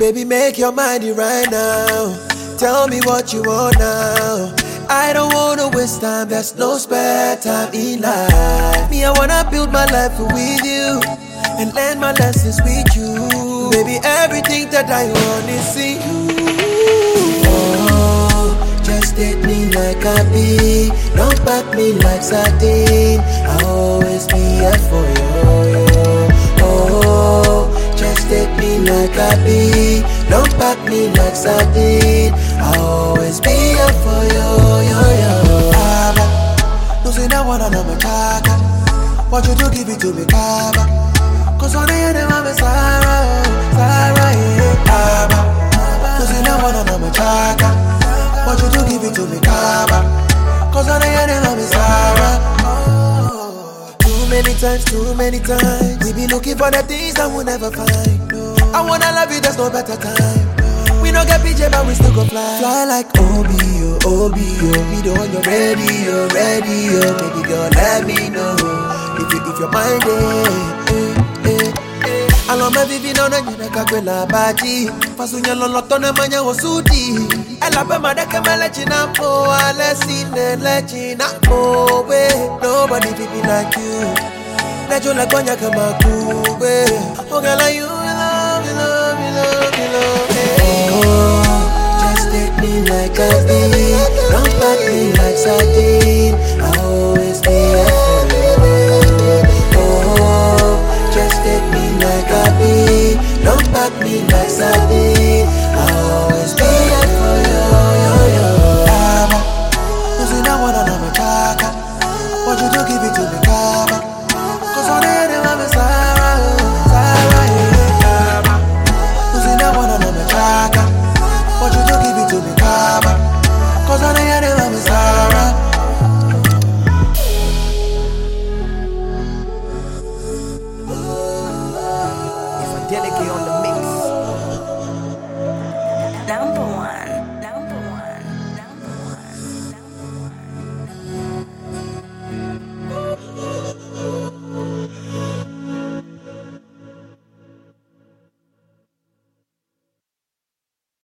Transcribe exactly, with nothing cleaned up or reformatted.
Baby, make your mind right now. Tell me what you want now. I don't wanna waste time, there's no spare time in life. Me, I wanna build my life with you and learn my lessons with you. Baby, everything that I want is see you. Oh, just take me like I be. Don't pack me like sardine. I'll always be here for you. Oh, just take me like I be. Don't pack me like sardine. I'll always be here for you. Yo, yo. Abba, no say now one on my chaka. Want you to give it to me, Kaba. Cause on the end of my Sarah, Sarah, yeah. Abba, no say now one on my chaka. Want you to give it to me, Kaba. Cause on the end of my Sarah. Too many times, too many times we be looking for the things that we'll never find. I wanna love you, there's no better time. We don't get P J, but we still go fly. Fly like Obi, oh, Obi, oh. Me the one you're ready, you're ready, oh. Baby girl, let me know if you, if you're mine, eh, eh, eh, eh. I love my baby, no, no, you neka kwe la baji. Fasunya loloto na manya wasuti. Ela pe madeke me lechina po. Alesine lechina po, we. Nobody be like you. Lejo la konya kama kube. Oh girl, are you love, you love, you love, you love, eh. Oh, just take me like I be. Don't pack me like sardine. I'll always be here for you. Oh, just take me like I be. Don't pack me like sardine. I'll always be here for you. Yo, yo. Abba, no say now one on my chaka. Want you to give it